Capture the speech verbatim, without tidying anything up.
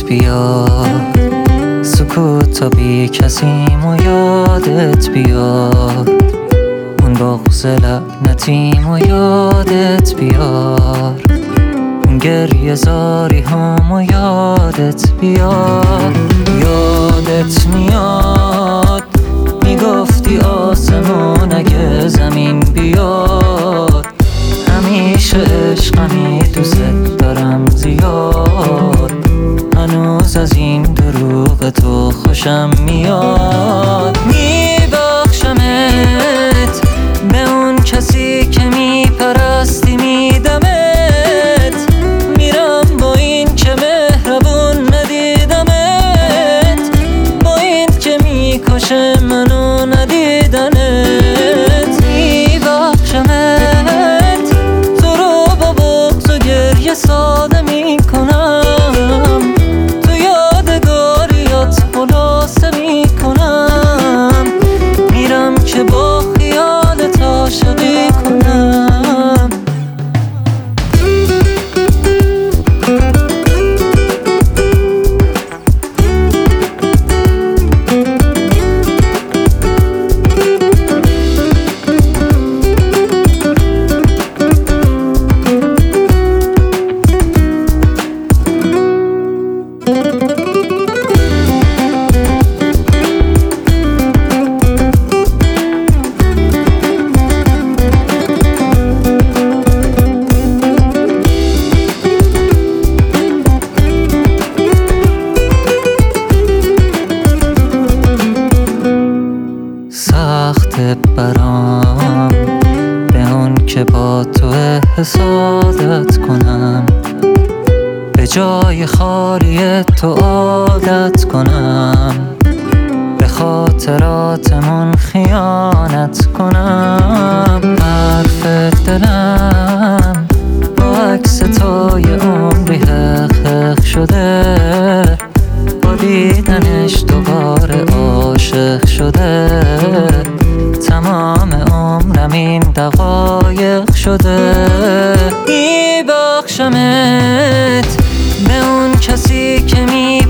بیاد، سکوت تا بی کسیم و یادت بیاد، اون بغض لعنتیم و یادت بیار، اون گریه زاری هم و یادت بیاد. یادت میاد میگفتی آسمون اگه زمین بیاد، همیشه عشقمی دوست دارم زیاد، هنوز از این دروغ تو خوشم میاد. میبخشمت به اون کسی که میپرستی میدمت، میرم با این که مهربون ندیدمت، با این که میکشه منو ندیدنت. میبخشمت تو رو با بغض و گریه ساده میکنم، تو یادگاریات خلاصه میکنم، میرم که با خیالت عاشقی کنم. سخت برام به اون که با تو حسادت کنم، به جای خالی تو عادت کنم، به خاطراتمون خیانت کنم. حرف دلم با عکس تو یه عمری حق حق شده، با دیدنش دوباره عاشق شده، تمام عمرم این دقایق شده. میبخشمت به اون کسی که می